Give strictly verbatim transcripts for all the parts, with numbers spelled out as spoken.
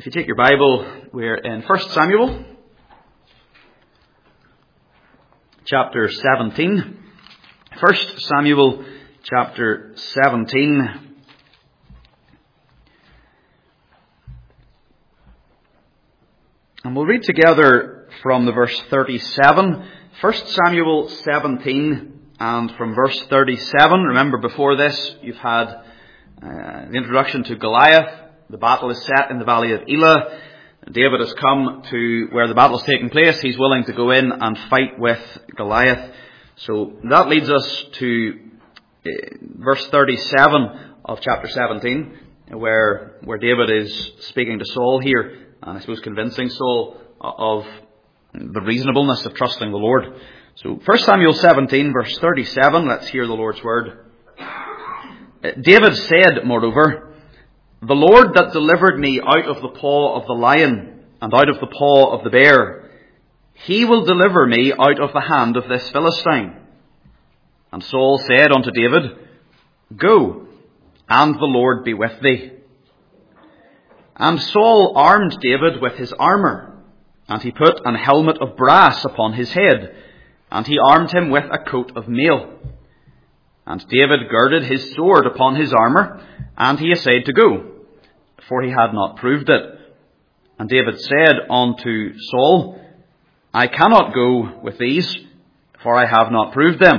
If you take your Bible, we're in First Samuel, chapter seventeen. First Samuel, chapter seventeen. And we'll read together from the verse thirty-seven. First Samuel seventeen, and from verse thirty-seven. Remember, before this, you've had uh, the introduction to Goliath. The battle is set in the valley of Elah. David has come to where the battle is taking place. He's willing to go in and fight with Goliath. So that leads us to uh, verse thirty-seven of chapter seventeen, where where David is speaking to Saul here, and I suppose convincing Saul of the reasonableness of trusting the Lord. So First Samuel seventeen, verse thirty-seven, let's hear the Lord's word. David said, moreover, "The Lord that delivered me out of the paw of the lion and out of the paw of the bear, he will deliver me out of the hand of this Philistine." And Saul said unto David, "Go, and the Lord be with thee." And Saul armed David with his armour, and he put an helmet of brass upon his head, and he armed him with a coat of mail. And David girded his sword upon his armour, and he essayed to go, for he had not proved it. And David said unto Saul, "I cannot go with these, for I have not proved them."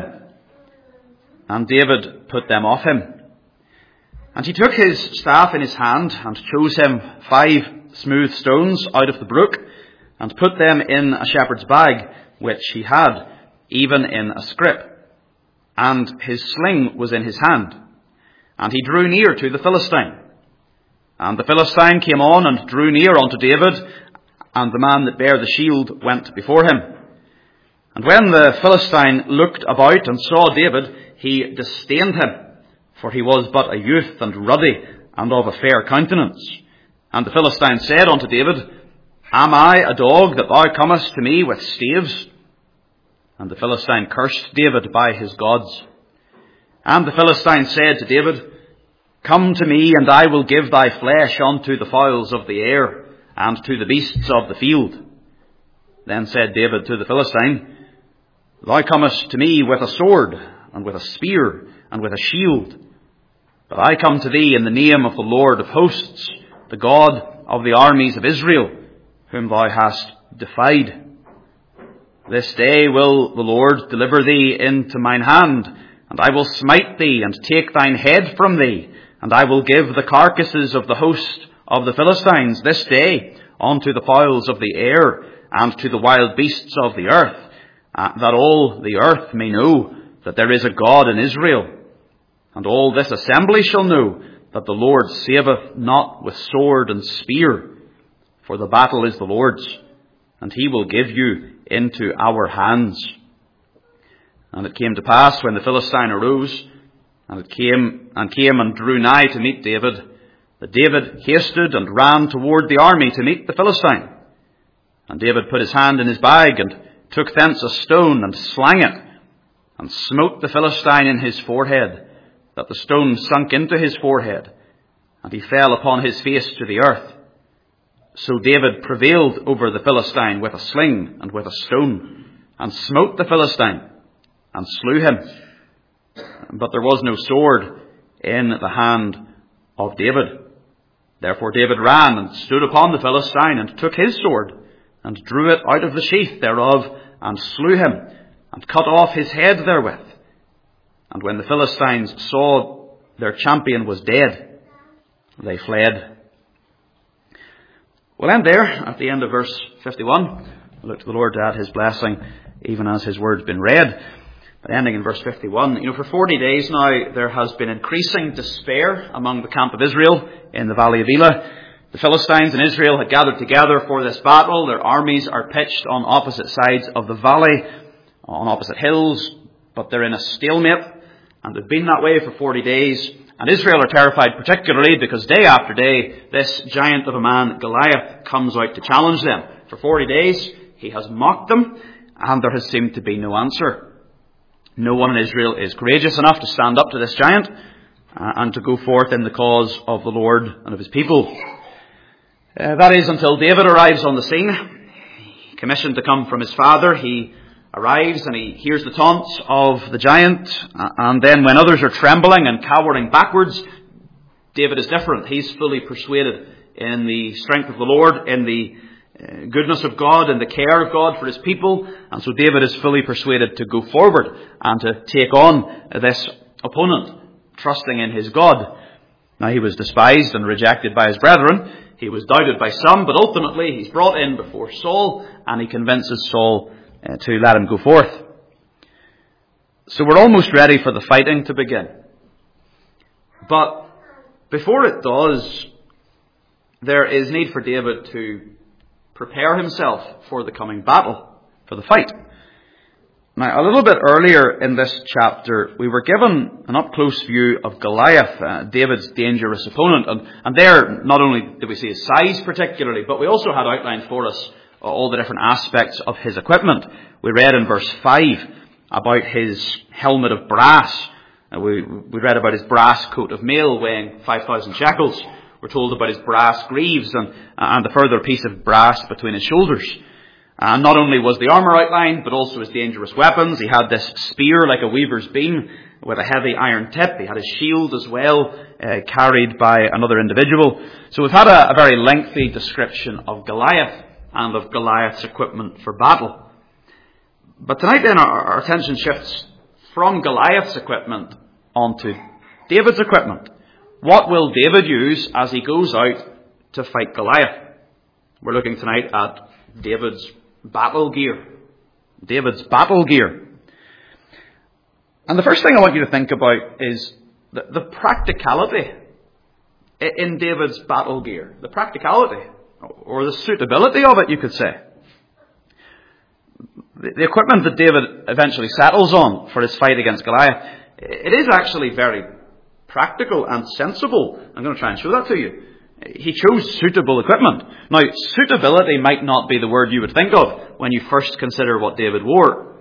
And David put them off him. And he took his staff in his hand, and chose him five smooth stones out of the brook, and put them in a shepherd's bag, which he had, even in a scrip. And his sling was in his hand. And he drew near to the Philistine. And the Philistine came on and drew near unto David, and the man that bare the shield went before him. And when the Philistine looked about and saw David, he disdained him, for he was but a youth and ruddy, and of a fair countenance. And the Philistine said unto David, "Am I a dog that thou comest to me with staves?" And the Philistine cursed David by his gods. And the Philistine said to David, "Come to me, and I will give thy flesh unto the fowls of the air, and to the beasts of the field." Then said David to the Philistine, "Thou comest to me with a sword, and with a spear, and with a shield. But I come to thee in the name of the Lord of hosts, the God of the armies of Israel, whom thou hast defied. This day will the Lord deliver thee into mine hand, and I will smite thee, and take thine head from thee, and I will give the carcasses of the host of the Philistines this day unto the fowls of the air, and to the wild beasts of the earth, that all the earth may know that there is a God in Israel. And all this assembly shall know that the Lord saveth not with sword and spear, for the battle is the Lord's, and he will give you into our hands." And it came to pass, when the Philistine arose, and it came and came and drew nigh to meet David, that David hasted and ran toward the army to meet the Philistine. And David put his hand in his bag, and took thence a stone, and slang it, and smote the Philistine in his forehead, that the stone sunk into his forehead, and he fell upon his face to the earth. So David prevailed over the Philistine with a sling and with a stone, and smote the Philistine, and slew him. But there was no sword in the hand of David. Therefore David ran, and stood upon the Philistine, and took his sword, and drew it out of the sheath thereof, and slew him, and cut off his head therewith. And when the Philistines saw their champion was dead, they fled. We'll end there at the end of verse fifty-one. We'll look to the Lord to add his blessing, even as his word's been read. But ending in verse fifty-one, you know, for forty days now there has been increasing despair among the camp of Israel in the valley of Elah. The Philistines and Israel had gathered together for this battle. Their armies are pitched on opposite sides of the valley, on opposite hills, but they're in a stalemate, and they've been that way for forty days. And Israel are terrified, particularly because day after day, this giant of a man, Goliath, comes out to challenge them. For forty days, he has mocked them, and there has seemed to be no answer. No one in Israel is courageous enough to stand up to this giant, uh, and to go forth in the cause of the Lord and of his people. Uh, that is until David arrives on the scene. Commissioned to come from his father, he arrives and he hears the taunts of the giant, and then when others are trembling and cowering backwards, David is different. He's fully persuaded in the strength of the Lord, in the uh, goodness of God, in the care of God for his people, and so David is fully persuaded to go forward and to take on this opponent, trusting in his God. Now, he was despised and rejected by his brethren. He was doubted by some, but ultimately he's brought in before Saul, and he convinces Saul uh, to let him go forth. So we're almost ready for the fighting to begin. But before it does, there is need for David to prepare himself for the coming battle, for the fight. Now, a little bit earlier in this chapter, we were given an up-close view of Goliath, uh, David's dangerous opponent. And, and there, not only did we see his size particularly, but we also had outlined for us all the different aspects of his equipment. We read in verse five about his helmet of brass. Uh, we, we read about his brass coat of mail weighing five thousand shekels. We're told about his brass greaves and, and the further piece of brass between his shoulders. And not only was the armour outlined, but also his dangerous weapons. He had this spear like a weaver's beam with a heavy iron tip. He had his shield as well, uh, carried by another individual. So we've had a, a very lengthy description of Goliath and of Goliath's equipment for battle. But tonight then our, our attention shifts from Goliath's equipment onto David's equipment. What will David use as he goes out to fight Goliath? We're looking tonight at David's battle gear. David's battle gear. And the first thing I want you to think about is the, the practicality in David's battle gear. The practicality, or the suitability of it, you could say. The, the equipment that David eventually settles on for his fight against Goliath, it is actually very practical and sensible. I'm going to try and show that to you. He chose suitable equipment. Now, suitability might not be the word you would think of when you first consider what David wore.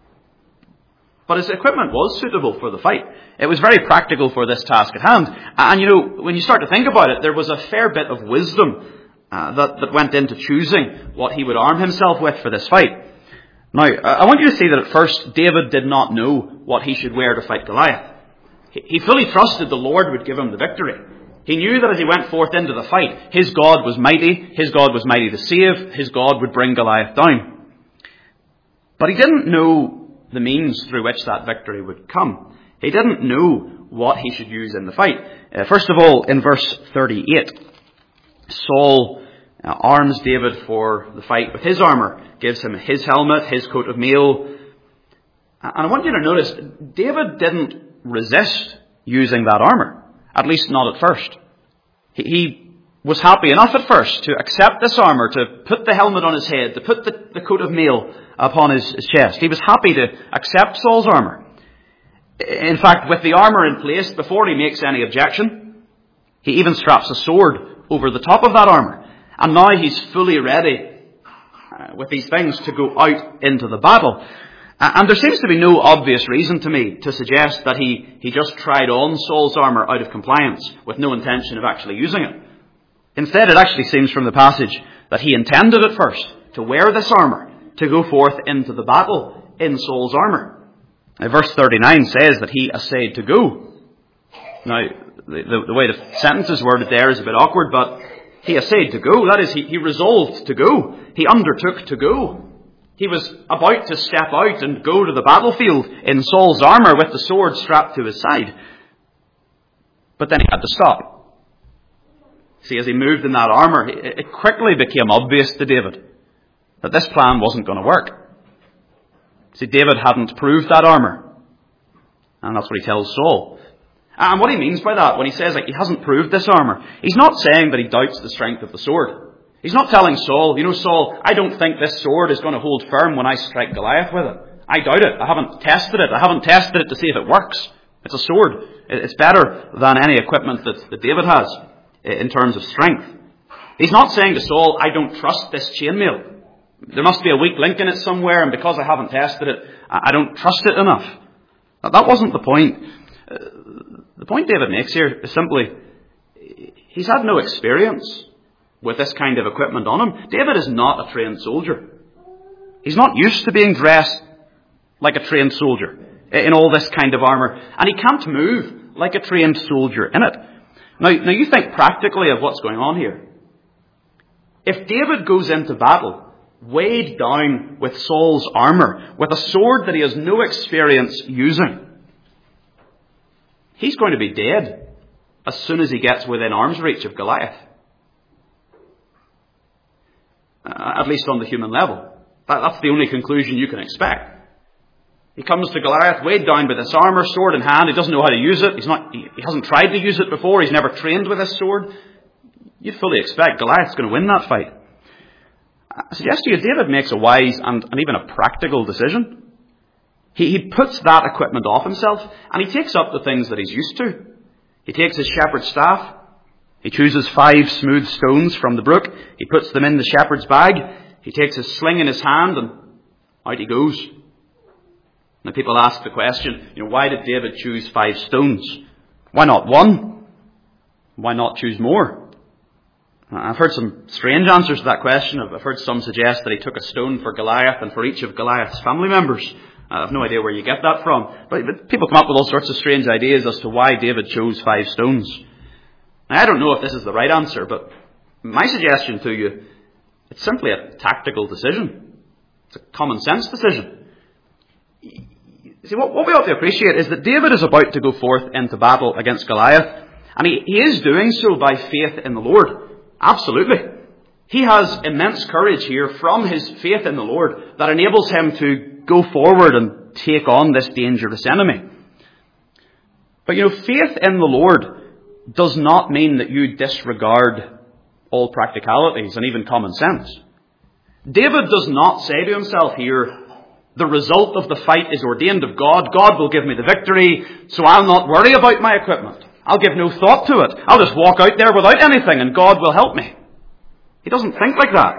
But his equipment was suitable for the fight. It was very practical for this task at hand. And you know, when you start to think about it, there was a fair bit of wisdom uh, that, that went into choosing what he would arm himself with for this fight. Now, I want you to see that at first, David did not know what he should wear to fight Goliath. He, he fully trusted the Lord would give him the victory. He knew that as he went forth into the fight, his God was mighty, his God was mighty to save, his God would bring Goliath down. But he didn't know the means through which that victory would come. He didn't know what he should use in the fight. Uh, first of all, in verse thirty-eight, Saul uh, arms David for the fight with his armour, gives him his helmet, his coat of mail. And I want you to notice, David didn't resist using that armour. At least not at first. He, he was happy enough at first to accept this armour, to put the helmet on his head, to put the, the coat of mail upon his, his chest. He was happy to accept Saul's armour. In fact, with the armour in place, before he makes any objection, he even straps a sword over the top of that armour. And now he's fully ready uh, with these things to go out into the battle. And there seems to be no obvious reason to me to suggest that he, he just tried on Saul's armour out of compliance with no intention of actually using it. Instead, it actually seems from the passage that he intended at first to wear this armour, to go forth into the battle in Saul's armour. Now, verse thirty-nine says that he essayed to go. Now, the, the, the way the sentence is worded there is a bit awkward, but he essayed to go. That is, he, he resolved to go. He undertook to go. He was about to step out and go to the battlefield in Saul's armour with the sword strapped to his side. But then he had to stop. See, as he moved in that armour, it quickly became obvious to David that this plan wasn't going to work. See, David hadn't proved that armour. And that's what he tells Saul. And what he means by that, when he says like he hasn't proved this armour, he's not saying that he doubts the strength of the sword. He's not telling Saul, you know, Saul, I don't think this sword is going to hold firm when I strike Goliath with it. I doubt it. I haven't tested it. I haven't tested it to see if it works. It's a sword. It's better than any equipment that, that David has in terms of strength. He's not saying to Saul, I don't trust this chainmail. There must be a weak link in it somewhere, and because I haven't tested it, I don't trust it enough. That wasn't the point. The point David makes here is simply, he's had no experience with this kind of equipment on him. David is not a trained soldier. He's not used to being dressed like a trained soldier in all this kind of armour. And he can't move like a trained soldier in it. Now, now you think practically of what's going on here. If David goes into battle weighed down with Saul's armour, with a sword that he has no experience using, he's going to be dead as soon as he gets within arm's reach of Goliath. Uh, at least on the human level. That, that's the only conclusion you can expect. He comes to Goliath weighed down with this armour, sword in hand. He doesn't know how to use it. He's not, he, he hasn't tried to use it before. He's never trained with this sword. You'd fully expect Goliath's going to win that fight. I suggest to you, David makes a wise and, and even a practical decision. He, he puts that equipment off himself and he takes up the things that he's used to. He takes his shepherd's staff. He chooses five smooth stones from the brook. He puts them in the shepherd's bag. He takes his sling in his hand and out he goes. Now people ask the question, you know, why did David choose five stones? Why not one? Why not choose more? I've heard some strange answers to that question. I've heard some suggest that he took a stone for Goliath and for each of Goliath's family members. I have no idea where you get that from. But people come up with all sorts of strange ideas as to why David chose five stones. Now, I don't know if this is the right answer, but my suggestion to you, it's simply a tactical decision. It's a common sense decision. See, what, what we ought to appreciate is that David is about to go forth into battle against Goliath, and he, he is doing so by faith in the Lord. Absolutely. He has immense courage here from his faith in the Lord that enables him to go forward and take on this dangerous enemy. But you know, faith in the Lord does not mean that you disregard all practicalities and even common sense. David does not say to himself here, the result of the fight is ordained of God. God will give me the victory, so I'll not worry about my equipment. I'll give no thought to it. I'll just walk out there without anything and God will help me. He doesn't think like that.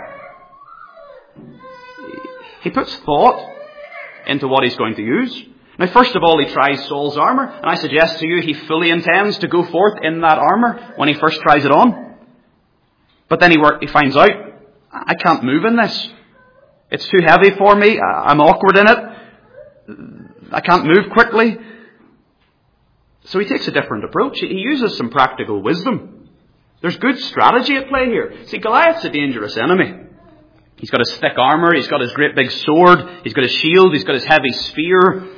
He puts thought into what he's going to use. Now, first of all, he tries Saul's armour, and I suggest to you he fully intends to go forth in that armour when he first tries it on. But then he, work, he finds out, I can't move in this. It's too heavy for me. I'm awkward in it. I can't move quickly. So he takes a different approach. He uses some practical wisdom. There's good strategy at play here. See, Goliath's a dangerous enemy. He's got his thick armour, he's got his great big sword, he's got his shield, he's got his heavy spear.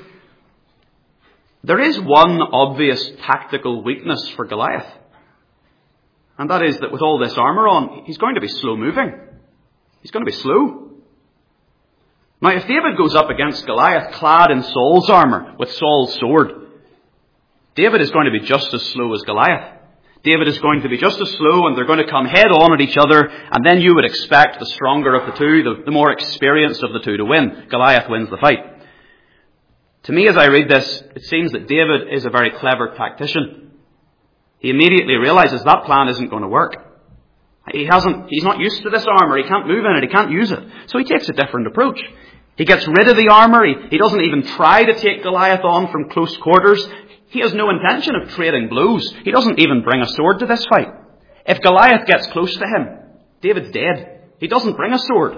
There is one obvious tactical weakness for Goliath. And that is that with all this armour on, he's going to be slow moving. He's going to be slow. Now, if David goes up against Goliath clad in Saul's armour with Saul's sword, David is going to be just as slow as Goliath. David is going to be just as slow and they're going to come head on at each other, and then you would expect the stronger of the two, the, the more experienced of the two to win. Goliath wins the fight. To me, as I read this, it seems that David is a very clever tactician. He immediately realizes that plan isn't going to work. He hasn't, he's not used to this armour, he can't move in it, he can't use it. So he takes a different approach. He gets rid of the armour, he, he doesn't even try to take Goliath on from close quarters. He has no intention of trading blows. He doesn't even bring a sword to this fight. If Goliath gets close to him, David's dead. He doesn't bring a sword.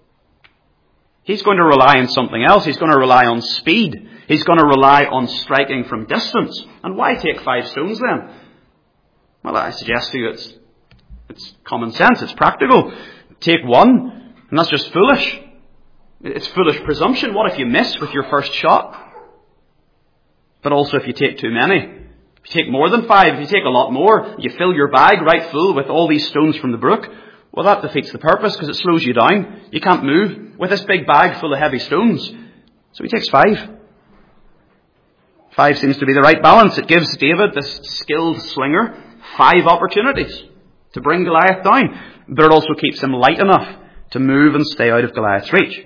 He's going to rely on something else. He's going to rely on speed. He's going to rely on striking from distance. And why take five stones then? Well, I suggest to you it's, it's common sense. It's practical. Take one, and that's just foolish. It's foolish presumption. What if you miss with your first shot? But also if you take too many, if you take more than five, if you take a lot more, you fill your bag right full with all these stones from the brook, well, that defeats the purpose because it slows you down. You can't move with this big bag full of heavy stones. So he takes five. Five seems to be the right balance. It gives David, this skilled slinger, five opportunities to bring Goliath down. But it also keeps him light enough to move and stay out of Goliath's reach.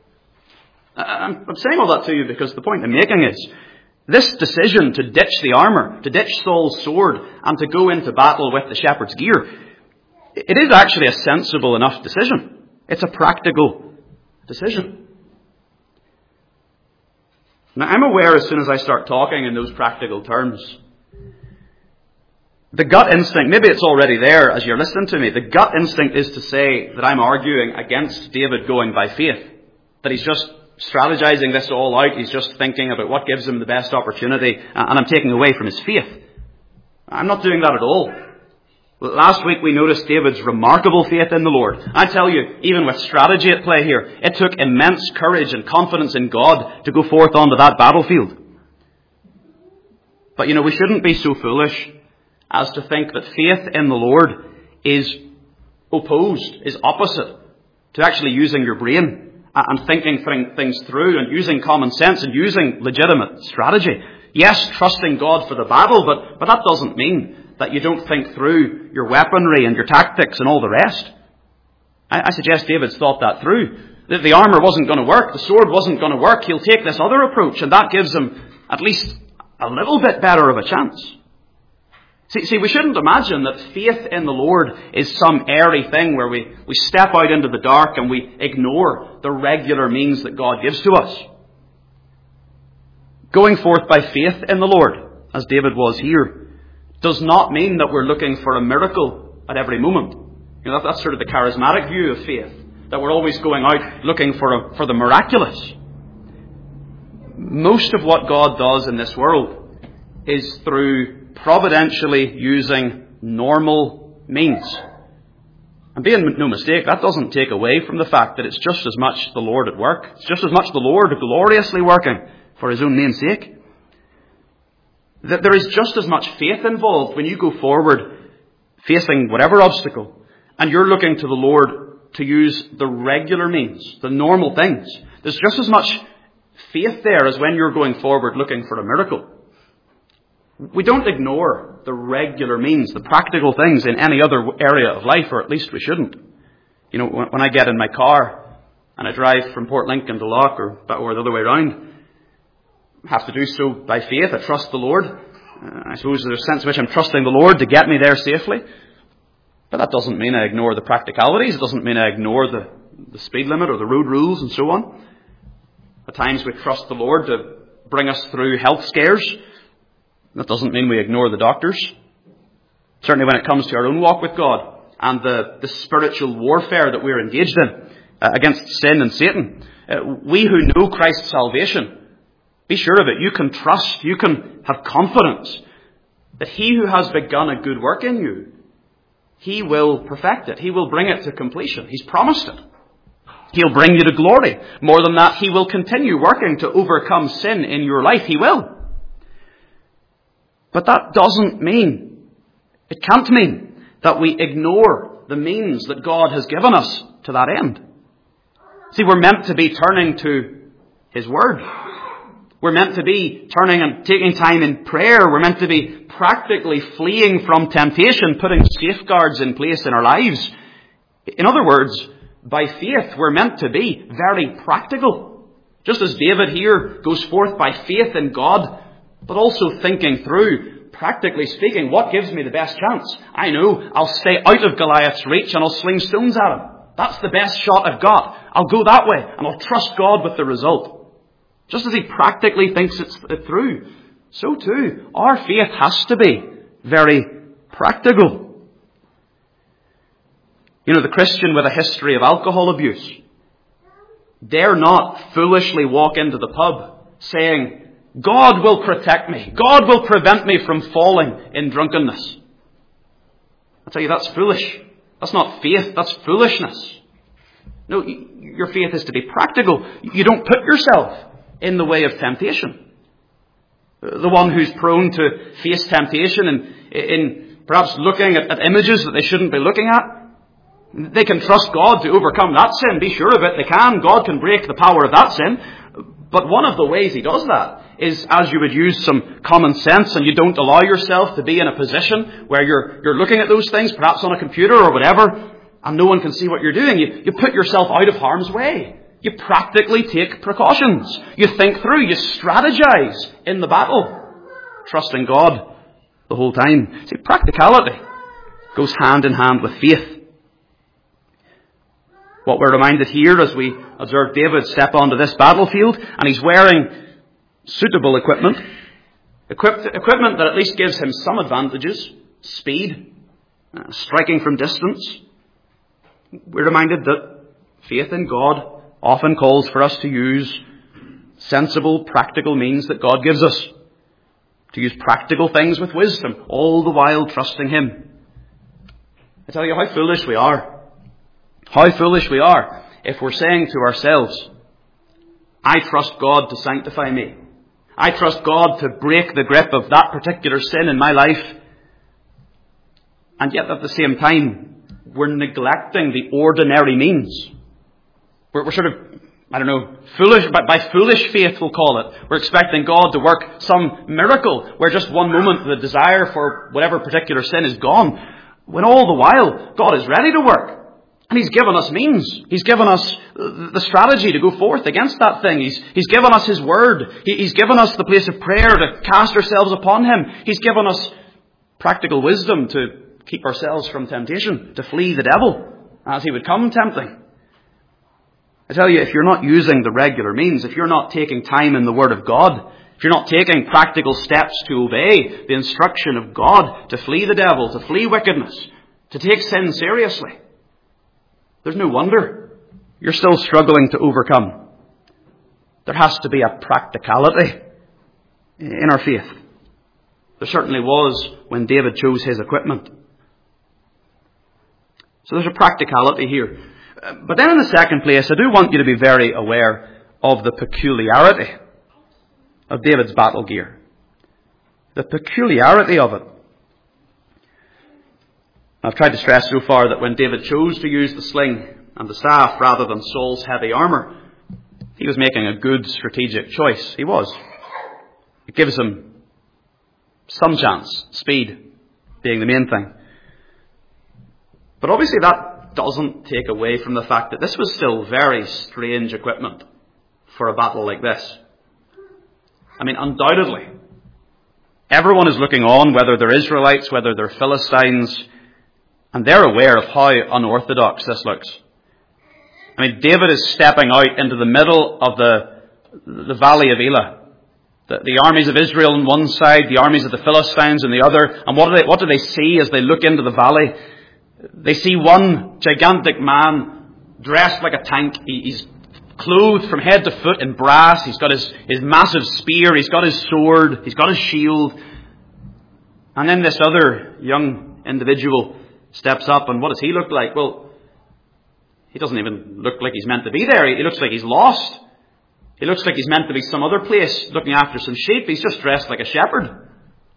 I'm saying all that to you because the point I'm making is, this decision to ditch the armour, to ditch Saul's sword, and to go into battle with the shepherd's gear, it is actually a sensible enough decision. It's a practical decision. Now, I'm aware as soon as I start talking in those practical terms The gut instinct, maybe it's already there as you're listening to me, the gut instinct is to say that I'm arguing against David going by faith. That he's just strategizing this all out, he's just thinking about what gives him the best opportunity, and I'm taking away from his faith. I'm not doing that at all. Last week we noticed David's remarkable faith in the Lord. I tell you, even with strategy at play here, it took immense courage and confidence in God to go forth onto that battlefield. But you know, we shouldn't be so foolish as to think that faith in the Lord is opposed, is opposite to actually using your brain and thinking things through and using common sense and using legitimate strategy. Yes, trusting God for the battle, but, but that doesn't mean that you don't think through your weaponry and your tactics and all the rest. I, I suggest David's thought that through. The, the armour wasn't going to work, the sword wasn't going to work, he'll take this other approach, and that gives him at least a little bit better of a chance. See, see, we shouldn't imagine that faith in the Lord is some airy thing where we, we step out into the dark and we ignore the regular means that God gives to us. Going forth by faith in the Lord, as David was here, does not mean that we're looking for a miracle at every moment. You know, that's sort of the charismatic view of faith, that we're always going out looking for a, for the miraculous. Most of what God does in this world is through providentially using normal means. And being no mistake, that doesn't take away from the fact that it's just as much the Lord at work. It's just as much the Lord gloriously working for his own name's sake. That there is just as much faith involved when you go forward facing whatever obstacle and you're looking to the Lord to use the regular means, the normal things. There's just as much faith there as when you're going forward looking for a miracle. We don't ignore the regular means, the practical things in any other area of life, or at least we shouldn't. You know, when I get in my car and I drive from Port Lincoln to Loch, or, or the other way around, I have to do so by faith. I trust the Lord. Uh, I suppose there's a sense in which I'm trusting the Lord to get me there safely. But that doesn't mean I ignore the practicalities. It doesn't mean I ignore the, the speed limit or the road rules and so on. At times we trust the Lord to bring us through health scares. That doesn't mean we ignore the doctors. Certainly when it comes to our own walk with God and the, the spiritual warfare that we're engaged in uh, against sin and Satan. Uh, we who know Christ's salvation, be sure of it. You can trust, you can have confidence that he who has begun a good work in you, he will perfect it. He will bring it to completion. He's promised it. He'll bring you to glory. More than that, he will continue working to overcome sin in your life. He will. But that doesn't mean, it can't mean, that we ignore the means that God has given us to that end. See, we're meant to be turning to his word. We're meant to be turning and taking time in prayer. We're meant to be practically fleeing from temptation, putting safeguards in place in our lives. In other words, by faith, we're meant to be very practical. Just as David here goes forth by faith in God, but also thinking through, practically speaking, what gives me the best chance? I know I'll stay out of Goliath's reach and I'll sling stones at him. That's the best shot I've got. I'll go that way and I'll trust God with the result. Just as he practically thinks it through, so too, our faith has to be very practical. You know, the Christian with a history of alcohol abuse dare not foolishly walk into the pub saying, God will protect me. God will prevent me from falling in drunkenness. I tell you, that's foolish. That's not faith, that's foolishness. No, your faith is to be practical. You don't put yourself in the way of temptation. The one who's prone to face temptation and in perhaps looking at, at images that they shouldn't be looking at, they can trust God to overcome that sin. Be sure of it. They can. God can break the power of that sin. But one of the ways he does that is as you would use some common sense and you don't allow yourself to be in a position where you're you're looking at those things, perhaps on a computer or whatever, and no one can see what you're doing. You, you put yourself out of harm's way. You practically take precautions. You think through. You strategize in the battle, trusting God the whole time. See, practicality goes hand in hand with faith. What we're reminded here as we observe David step onto this battlefield, and he's wearing suitable equipment, equipped, equipment that at least gives him some advantages, speed, uh, striking from distance. We're reminded that faith in God often calls for us to use sensible, practical means that God gives us. To use practical things with wisdom, all the while trusting Him. I tell you how foolish we are. How foolish we are if we're saying to ourselves, I trust God to sanctify me. I trust God to break the grip of that particular sin in my life. And yet at the same time, we're neglecting the ordinary means. We're, we're sort of, I don't know, foolish, but by foolish faith we'll call it. We're expecting God to work some miracle where just one moment the desire for whatever particular sin is gone, when all the while God is ready to work. And He's given us means. He's given us the strategy to go forth against that thing. He's, he's given us His Word. He, he's given us the place of prayer to cast ourselves upon Him. He's given us practical wisdom to keep ourselves from temptation, to flee the devil as he would come tempting. I tell you, if you're not using the regular means, if you're not taking time in the Word of God, if you're not taking practical steps to obey the instruction of God, to flee the devil, to flee wickedness, to take sin seriously, there's no wonder you're still struggling to overcome. There has to be a practicality in our faith. There certainly was when David chose his equipment. So there's a practicality here. But then in the second place, I do want you to be very aware of the peculiarity of David's battle gear. The peculiarity of it. I've tried to stress so far that when David chose to use the sling and the staff rather than Saul's heavy armour, he was making a good strategic choice. He was. It gives him some chance, speed being the main thing. But obviously that doesn't take away from the fact that this was still very strange equipment for a battle like this. I mean, undoubtedly, everyone is looking on, whether they're Israelites, whether they're Philistines, and they're aware of how unorthodox this looks. I mean, David is stepping out into the middle of the, the valley of Elah. The, the armies of Israel on one side, the armies of the Philistines on the other. And what do they, what do they see as they look into the valley? They see one gigantic man dressed like a tank. He, he's clothed from head to foot in brass. He's got his, his massive spear. He's got his sword. He's got his shield. And then this other young individual steps up, and what does he look like? Well, he doesn't even look like he's meant to be there. He looks like he's lost. He looks like he's meant to be some other place looking after some sheep. He's just dressed like a shepherd.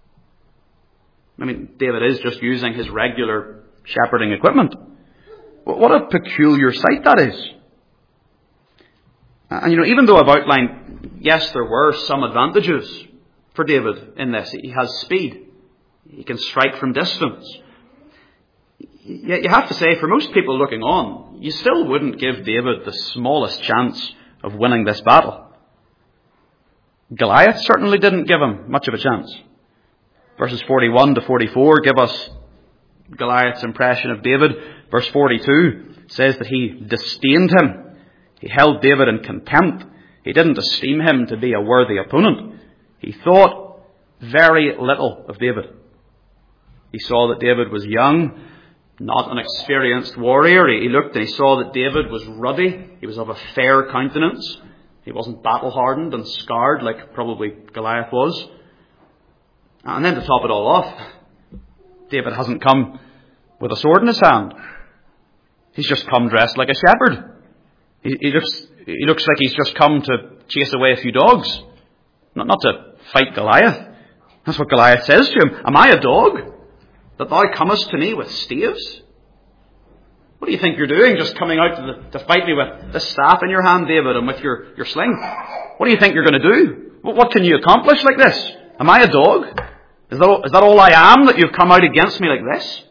I mean, David is just using his regular shepherding equipment. What a peculiar sight that is. And you know, even though I've outlined, yes, there were some advantages for David in this. He has speed. He can strike from distance. Yet you have to say, for most people looking on, you still wouldn't give David the smallest chance of winning this battle. Goliath certainly didn't give him much of a chance. Verses forty-one to forty-four give us Goliath's impression of David. Verse forty-two says that he disdained him. He held David in contempt. He didn't esteem him to be a worthy opponent. He thought very little of David. He saw that David was young, not an experienced warrior. He looked and he saw that David was ruddy. He was of a fair countenance. He wasn't battle-hardened and scarred like probably Goliath was. And then to top it all off, David hasn't come with a sword in his hand. He's just come dressed like a shepherd. He, he looks he looks like he's just come to chase away a few dogs, not, not to fight Goliath. That's what Goliath says to him. Am I a dog, that thou comest to me with staves? What do you think you're doing, just coming out to, the, to fight me with the staff in your hand, David, and with your, your sling? What do you think you're going to do? What, what can you accomplish like this? Am I a dog? Is that, all, is that all I am, that you've come out against me like this?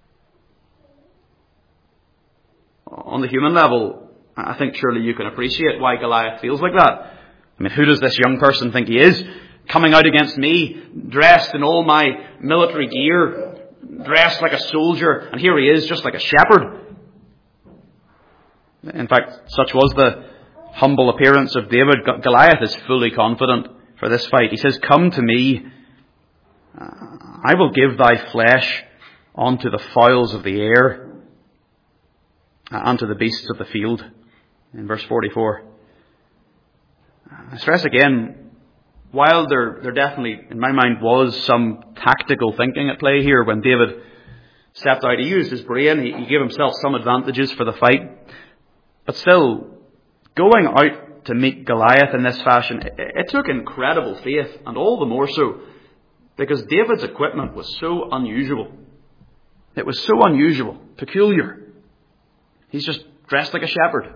On the human level, I think surely you can appreciate why Goliath feels like that. I mean, who does this young person think he is? Coming out against me, dressed in all my military gear, dressed like a soldier, and here he is, just like a shepherd. In fact, such was the humble appearance of David. Goliath is fully confident for this fight. He says, come to me, I will give thy flesh onto the fowls of the air, and to the beasts of the field, in verse forty-four. I stress again, while there, there definitely, in my mind, was some tactical thinking at play here when David stepped out, he used his brain, he, he gave himself some advantages for the fight, but still, going out to meet Goliath in this fashion, it, it took incredible faith, and all the more so because David's equipment was so unusual. It was so unusual, peculiar. He's just dressed like a shepherd.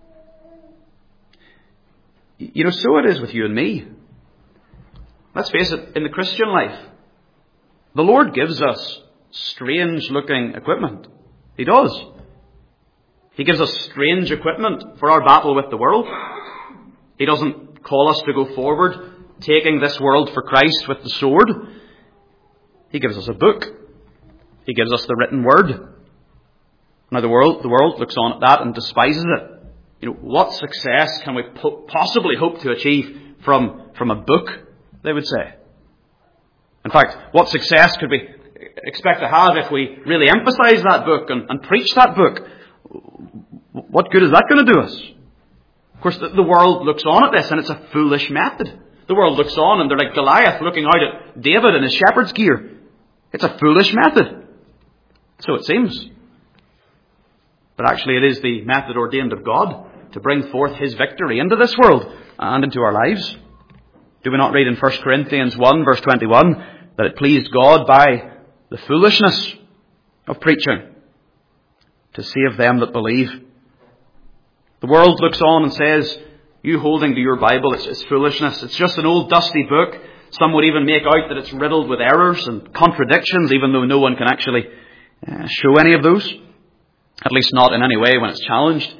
You know, so it is with you and me. Let's face it, in the Christian life, the Lord gives us strange-looking equipment. He does. He gives us strange equipment for our battle with the world. He doesn't call us to go forward, taking this world for Christ with the sword. He gives us a book. He gives us the written word. Now the world, the world looks on at that and despises it. You know, what success can we po- possibly hope to achieve from, from a book, they would say. In fact, what success could we expect to have if we really emphasize that book and, and preach that book? What good is that going to do us? Of course, the, the world looks on at this and it's a foolish method. The world looks on and they're like Goliath looking out at David in his shepherd's gear. It's a foolish method. So it seems. But actually it is the method ordained of God to bring forth His victory into this world and into our lives. Do we not read in First Corinthians one verse twenty-one that it pleased God by the foolishness of preaching to save them that believe? The world looks on and says, you holding to your Bible, it's, it's foolishness. It's just an old dusty book. Some would even make out that it's riddled with errors and contradictions, even though no one can actually uh, show any of those. At least not in any way when it's challenged.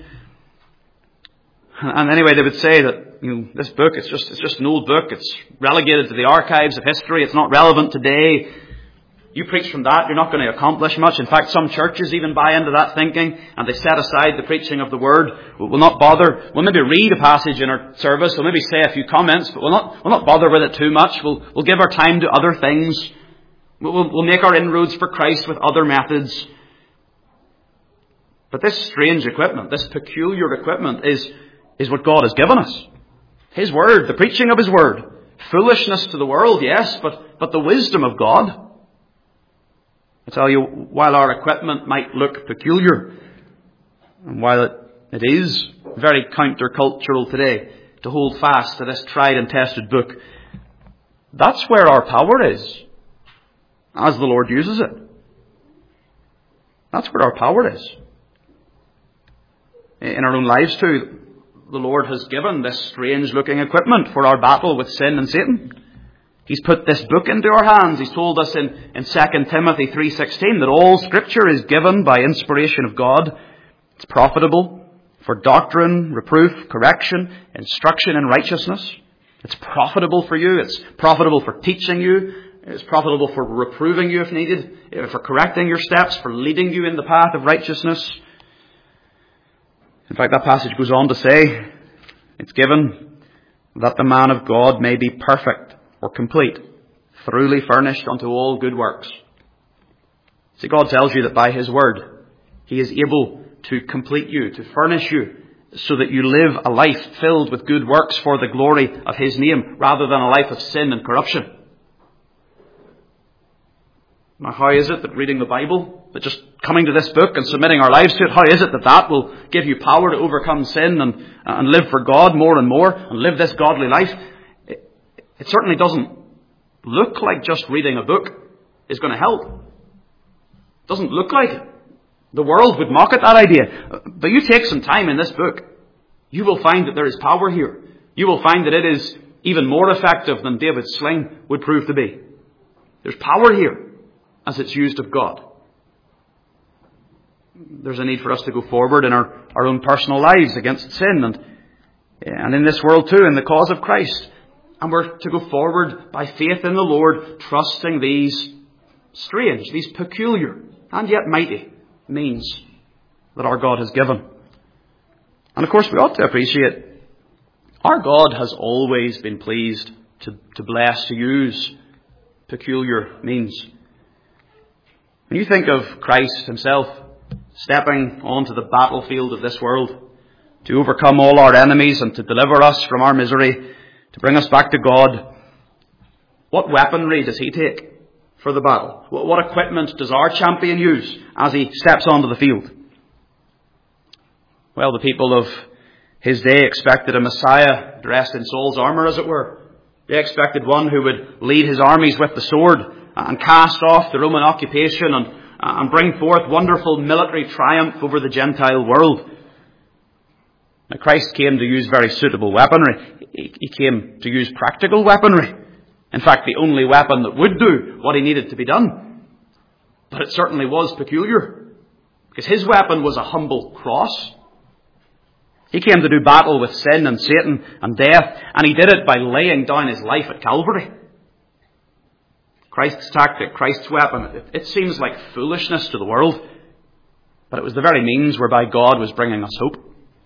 And anyway, they would say that, you know, this book, it's just, it's just an old book. It's relegated to the archives of history. It's not relevant today. You preach from that, you're not going to accomplish much. In fact, some churches even buy into that thinking and they set aside the preaching of the Word. We'll not bother. We'll maybe read a passage in our service. We'll maybe say a few comments, but we'll not, we'll not bother with it too much. We'll, we'll give our time to other things. We'll, we'll make our inroads for Christ with other methods. But this strange equipment, this peculiar equipment is, is what God has given us. His Word, the preaching of His Word. Foolishness to the world, yes, but, but the wisdom of God. I tell you, while our equipment might look peculiar, and while it, it is very countercultural today to hold fast to this tried and tested book, that's where our power is, as the Lord uses it. That's where our power is. In our own lives too, the Lord has given this strange-looking equipment for our battle with sin and Satan. He's put this book into our hands. He's told us in, in Second Timothy three sixteen that all Scripture is given by inspiration of God. It's profitable for doctrine, reproof, correction, instruction in righteousness. It's profitable for you. It's profitable for teaching you. It's profitable for reproving you if needed, for correcting your steps, for leading you in the path of righteousness. In fact, that passage goes on to say, it's given that the man of God may be perfect or complete, thoroughly furnished unto all good works. See, God tells you that by His Word, He is able to complete you, to furnish you, so that you live a life filled with good works for the glory of His name, rather than a life of sin and corruption. Now, how is it that reading the Bible, that just coming to this book and submitting our lives to it, how is it that that will give you power to overcome sin and, and live for God more and more and live this godly life? It, it certainly doesn't look like just reading a book is going to help. It doesn't look like it. The world would mock at that idea. But you take some time in this book, you will find that there is power here. You will find that it is even more effective than David's sling would prove to be. There's power here as it's used of God. There's a need for us to go forward in our, our own personal lives against sin and, and in this world too, in the cause of Christ. And we're to go forward by faith in the Lord, trusting these strange, these peculiar and yet mighty means that our God has given. And of course we ought to appreciate our God has always been pleased to, to bless, to use peculiar means. When you think of Christ himself stepping onto the battlefield of this world to overcome all our enemies and to deliver us from our misery, to bring us back to God, what weaponry does he take for the battle? What equipment does our champion use as he steps onto the field? Well, the people of his day expected a Messiah dressed in Saul's armour, as it were. They expected one who would lead his armies with the sword and cast off the Roman occupation and, and bring forth wonderful military triumph over the Gentile world. Now, Christ came to use very suitable weaponry. He, he came to use practical weaponry. In fact, the only weapon that would do what he needed to be done. But it certainly was peculiar, because his weapon was a humble cross. He came to do battle with sin and Satan and death, and he did it by laying down his life at Calvary. Christ's tactic, Christ's weapon, it, it seems like foolishness to the world, but it was the very means whereby God was bringing us hope.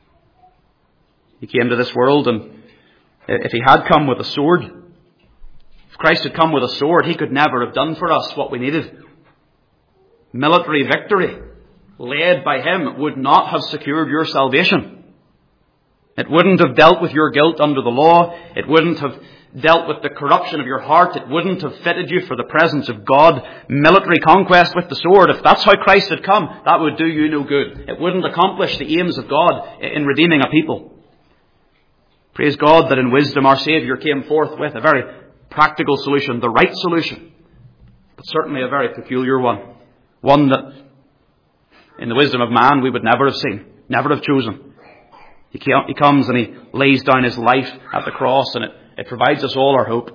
He came to this world, and if he had come with a sword, if Christ had come with a sword, he could never have done for us what we needed. Military victory, led by him, would not have secured your salvation. It wouldn't have dealt with your guilt under the law. It wouldn't have dealt with the corruption of your heart. It wouldn't have fitted you for the presence of God. Military conquest with the sword, if that's how Christ had come, that would do you no good. It wouldn't accomplish the aims of God in redeeming a people. Praise God that in wisdom our Saviour came forth with a very practical solution, the right solution, but certainly a very peculiar one. One that, in the wisdom of man, we would never have seen, never have chosen. He comes and he lays down his life at the cross, and it, it provides us all our hope.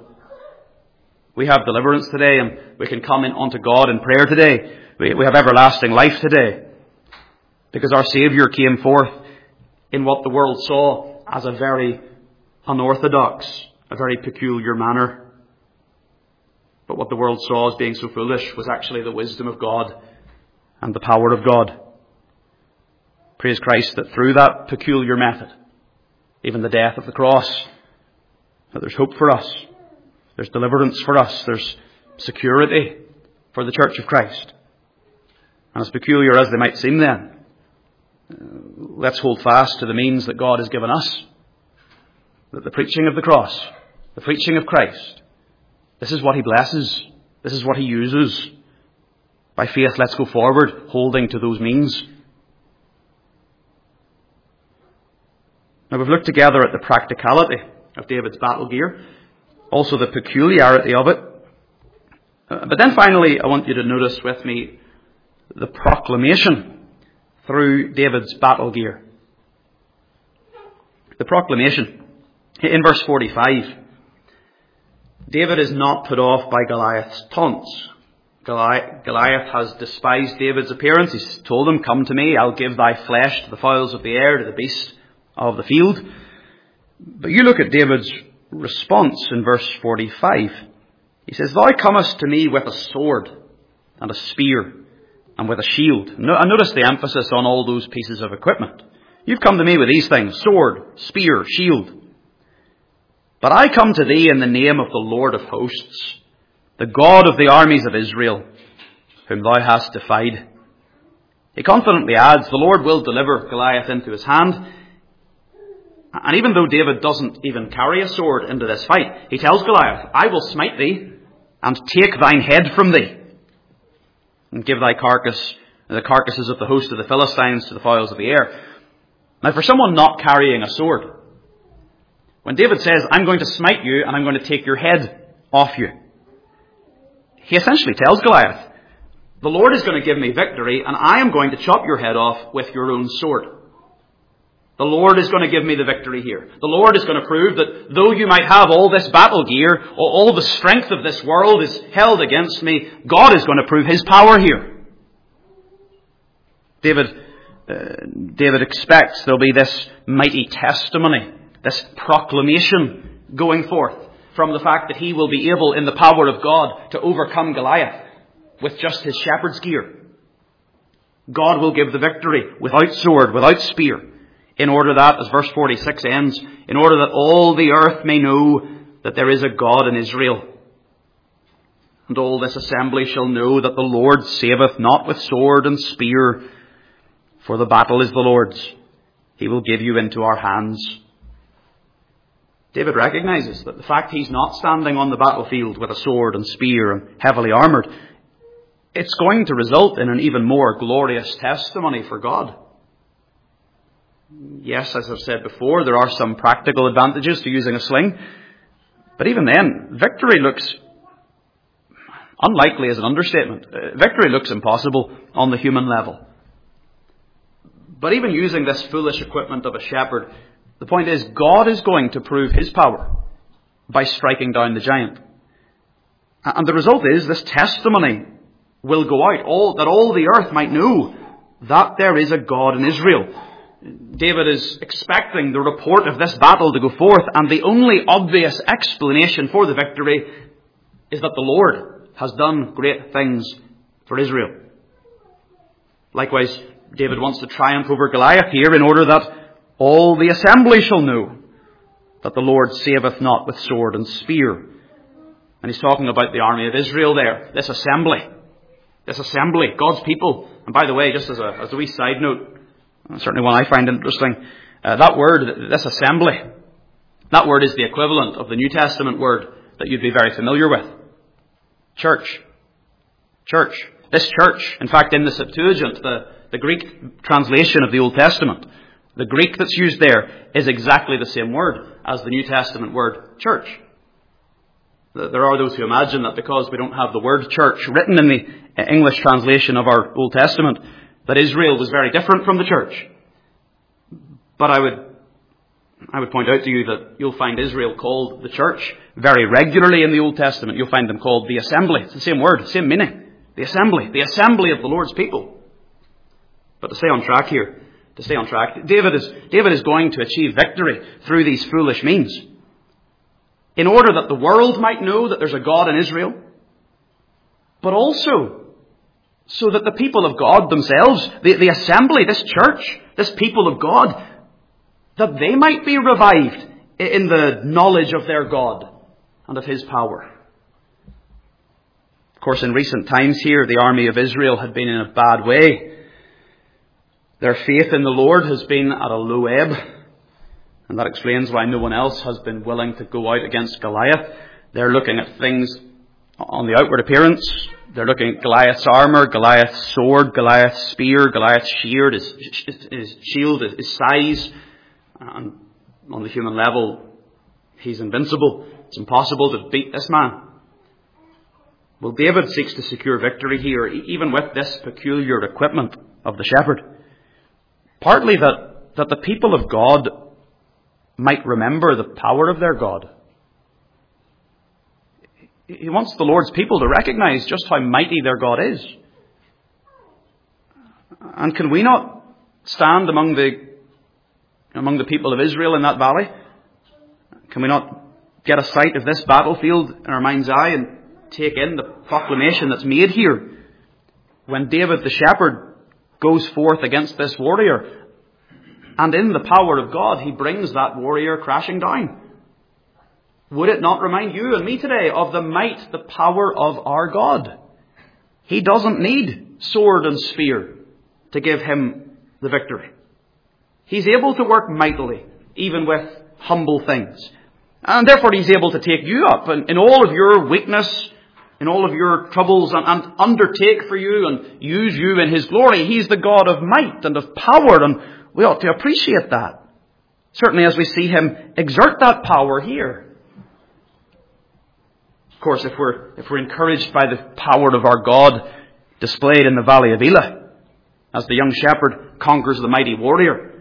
We have deliverance today, and we can come in unto God in prayer today. We, we have everlasting life today, because our Saviour came forth in what the world saw as a very unorthodox, a very peculiar manner. But what the world saw as being so foolish was actually the wisdom of God and the power of God. Praise Christ that through that peculiar method, even the death of the cross, that there's hope for us. There's deliverance for us. There's security for the Church of Christ. And as peculiar as they might seem then, let's hold fast to the means that God has given us. That the preaching of the cross, the preaching of Christ, this is what he blesses. This is what he uses. By faith, let's go forward, holding to those means. Now, we've looked together at the practicality of David's battle gear, also the peculiarity of it. Uh, but then finally, I want you to notice with me the proclamation through David's battle gear. The proclamation. In verse forty-five, David is not put off by Goliath's taunts. Goliath, Goliath has despised David's appearance. He's told him, "Come to me, I'll give thy flesh to the fowls of the air, to the beasts of the field." But you look at David's response in verse forty-five. He says, "Thou comest to me with a sword and a spear and with a shield." And notice the emphasis on all those pieces of equipment. You've come to me with these things: sword, spear, shield. "But I come to thee in the name of the Lord of hosts, the God of the armies of Israel, whom thou hast defied." He confidently adds, the Lord will deliver Goliath into his hand. And even though David doesn't even carry a sword into this fight, he tells Goliath, "I will smite thee and take thine head from thee, and give thy carcass, the carcasses of the host of the Philistines, to the fowls of the air." Now, for someone not carrying a sword, when David says, "I'm going to smite you and I'm going to take your head off you," he essentially tells Goliath, the Lord is going to give me victory, and I am going to chop your head off with your own sword. The Lord is going to give me the victory here. The Lord is going to prove that though you might have all this battle gear, or all the strength of this world is held against me, God is going to prove his power here. David, uh, David expects there'll be this mighty testimony, this proclamation going forth from the fact that he will be able, in the power of God, to overcome Goliath with just his shepherd's gear. God will give the victory without sword, without spear, in order that, as verse forty-six ends, in order that all the earth may know that there is a God in Israel. And all this assembly shall know that the Lord saveth not with sword and spear, for the battle is the Lord's. He will give you into our hands. David recognizes that the fact he's not standing on the battlefield with a sword and spear and heavily armored, it's going to result in an even more glorious testimony for God. Yes, as I've said before, there are some practical advantages to using a sling. But even then, victory looks unlikely as an understatement. Uh, victory looks impossible on the human level. But even using this foolish equipment of a shepherd, the point is God is going to prove his power by striking down the giant. And the result is this testimony will go out, all, that all the earth might know that there is a God in Israel. David is expecting the report of this battle to go forth, and the only obvious explanation for the victory is that the Lord has done great things for Israel. Likewise, David wants to triumph over Goliath here in order that all the assembly shall know that the Lord saveth not with sword and spear. And he's talking about the army of Israel there, this assembly. This assembly, God's people. And by the way, just as a, as a wee side note, certainly one I find interesting, uh, that word, this assembly, that word is the equivalent of the New Testament word that you'd be very familiar with. Church. Church. This church, in fact, in the Septuagint, the, the Greek translation of the Old Testament, the Greek that's used there is exactly the same word as the New Testament word church. There are those who imagine that because we don't have the word church written in the English translation of our Old Testament, that Israel was very different from the church. But I would, I would point out to you that you'll find Israel called the church very regularly in the Old Testament. You'll find them called the assembly. It's the same word, same meaning. The assembly, the assembly of the Lord's people. But to stay on track here, to stay on track, David is, David is going to achieve victory through these foolish means. In order that the world might know that there's a God in Israel, but also so that the people of God themselves, the, the assembly, this church, this people of God, that they might be revived in the knowledge of their God and of his power. Of course, in recent times here, the army of Israel had been in a bad way. Their faith in the Lord has been at a low ebb. And that explains why no one else has been willing to go out against Goliath. They're looking at things on the outward appearance. They're looking at Goliath's armour, Goliath's sword, Goliath's spear, Goliath's shield, his, his shield, his size. And on the human level, he's invincible. It's impossible to beat this man. Well, David seeks to secure victory here, even with this peculiar equipment of the shepherd. Partly that, that the people of God might remember the power of their God. He wants the Lord's people to recognize just how mighty their God is. And can we not stand among the among the people of Israel in that valley? Can we not get a sight of this battlefield in our mind's eye and take in the proclamation that's made here? When David the shepherd goes forth against this warrior, and in the power of God, he brings that warrior crashing down. Would it not remind you and me today of the might, the power of our God? He doesn't need sword and spear to give him the victory. He's able to work mightily, even with humble things. And therefore he's able to take you up in, in all of your weakness, in all of your troubles, and, and undertake for you and use you in his glory. He's the God of might and of power, and we ought to appreciate that. Certainly as we see him exert that power here. Of course, if we're, if we're encouraged by the power of our God displayed in the valley of Elah, as the young shepherd conquers the mighty warrior,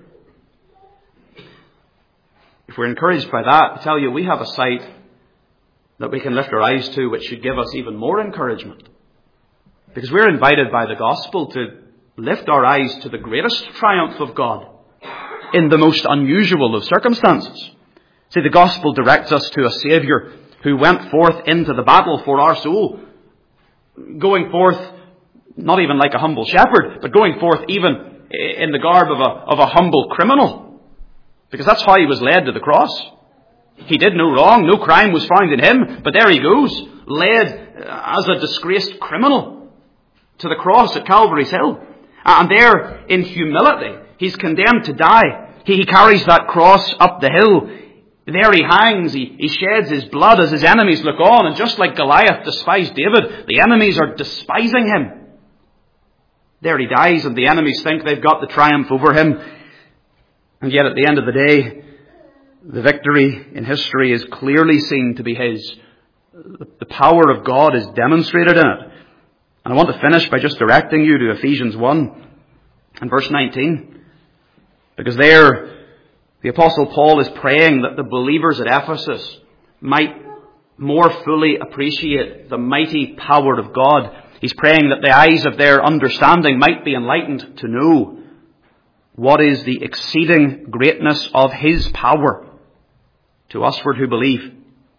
if we're encouraged by that, I tell you, we have a sight that we can lift our eyes to, which should give us even more encouragement. Because we're invited by the gospel to lift our eyes to the greatest triumph of God in the most unusual of circumstances. See, the gospel directs us to a Saviour who went forth into the battle for our soul, going forth not even like a humble shepherd, but going forth even in the garb of a, of a humble criminal. Because that's how he was led to the cross. He did no wrong. No crime was found in him. But there he goes, led as a disgraced criminal to the cross at Calvary's Hill. And there, in humility, he's condemned to die. He carries that cross up the hill. There he hangs. He, he sheds his blood as his enemies look on. And just like Goliath despised David, the enemies are despising him. There he dies, and the enemies think they've got the triumph over him. And yet at the end of the day, the victory in history is clearly seen to be his. The power of God is demonstrated in it. And I want to finish by just directing you to Ephesians one and verse nineteen. Because there, the Apostle Paul is praying that the believers at Ephesus might more fully appreciate the mighty power of God. He's praying that the eyes of their understanding might be enlightened to know what is the exceeding greatness of his power to usward who believe.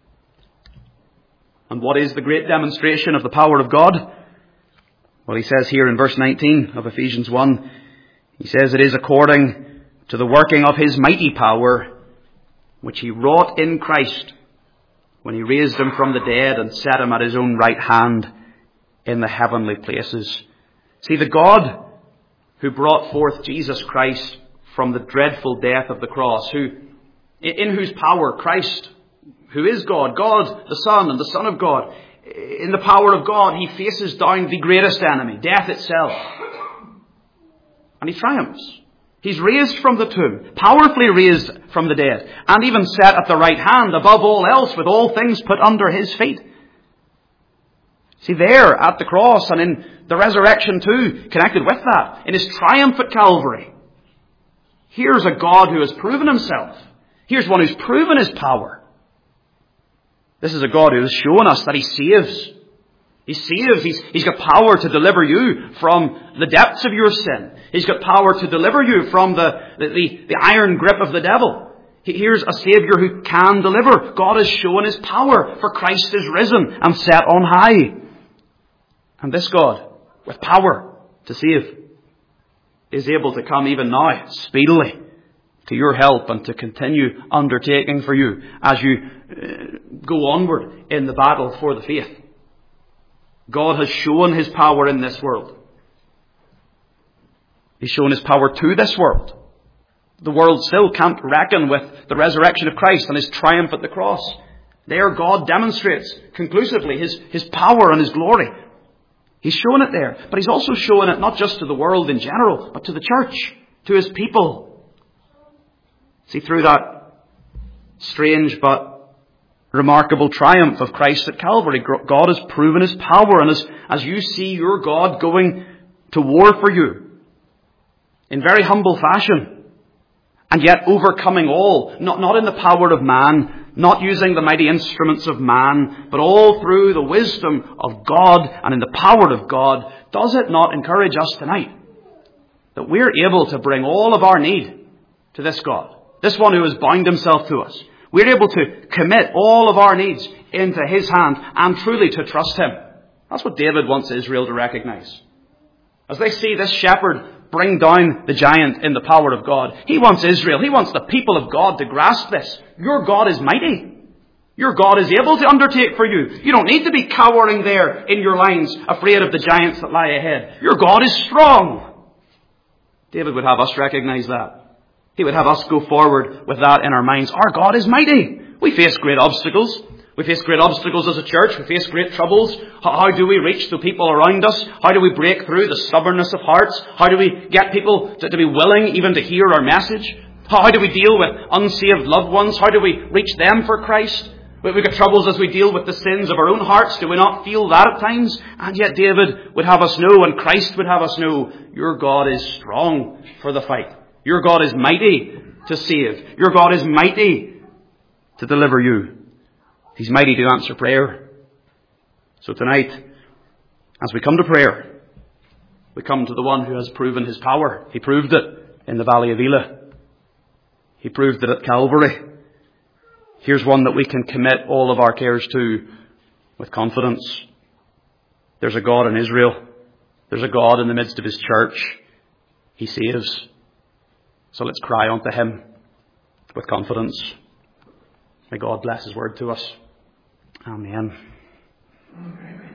And what is the great demonstration of the power of God? Well, he says here in verse nineteen of Ephesians one, he says it is according to the working of his mighty power, which he wrought in Christ when he raised him from the dead and set him at his own right hand in the heavenly places. See, the God who brought forth Jesus Christ from the dreadful death of the cross, who, in whose power Christ, who is God, God the Son and the Son of God, in the power of God, he faces down the greatest enemy, death itself. And he triumphs. He's raised from the tomb, powerfully raised from the dead, and even set at the right hand above all else, with all things put under his feet. See, there at the cross and in the resurrection too, connected with that, in his triumph at Calvary, here's a God who has proven himself. Here's one who's proven his power. This is a God who has shown us that he saves. He saves. He's, he's got power to deliver you from the depths of your sin. He's got power to deliver you from the, the, the, the iron grip of the devil. He, here's a Saviour who can deliver. God has shown his power, for Christ is risen and set on high. And this God, with power to save, is able to come even now, speedily, to your help and to continue undertaking for you as you uh, go onward in the battle for the faith. God has shown his power in this world. He's shown his power to this world. The world still can't reckon with the resurrection of Christ and his triumph at the cross. There God demonstrates conclusively his, his power and his glory. He's shown it there, but he's also shown it not just to the world in general, but to the church, to his people. See, through that strange but remarkable triumph of Christ at Calvary, God has proven his power. And as, as you see your God going to war for you in very humble fashion, and yet overcoming all, not, not in the power of man, not using the mighty instruments of man, but all through the wisdom of God and in the power of God, does it not encourage us tonight that we're able to bring all of our need to this God, this one who has bound himself to us? We're able to commit all of our needs into his hand and truly to trust him. That's what David wants Israel to recognize. As they see this shepherd bring down the giant in the power of God, he wants Israel, he wants the people of God to grasp this. Your God is mighty. Your God is able to undertake for you. You don't need to be cowering there in your lines, afraid of the giants that lie ahead. Your God is strong. David would have us recognize that. He would have us go forward with that in our minds. Our God is mighty. We face great obstacles. We face great obstacles as a church. We face great troubles. How, how do we reach the people around us? How do we break through the stubbornness of hearts? How do we get people to, to be willing even to hear our message? How, how do we deal with unsaved loved ones? How do we reach them for Christ? We, we've got troubles as we deal with the sins of our own hearts. Do we not feel that at times? And yet David would have us know, and Christ would have us know, your God is strong for the fight. Your God is mighty to save. Your God is mighty to deliver you. He's mighty to answer prayer. So tonight, as we come to prayer, we come to the one who has proven his power. He proved it in the Valley of Elah. He proved it at Calvary. Here's one that we can commit all of our cares to with confidence. There's a God in Israel. There's a God in the midst of his church. He saves. So let's cry unto him with confidence. May God bless His word to us. Amen.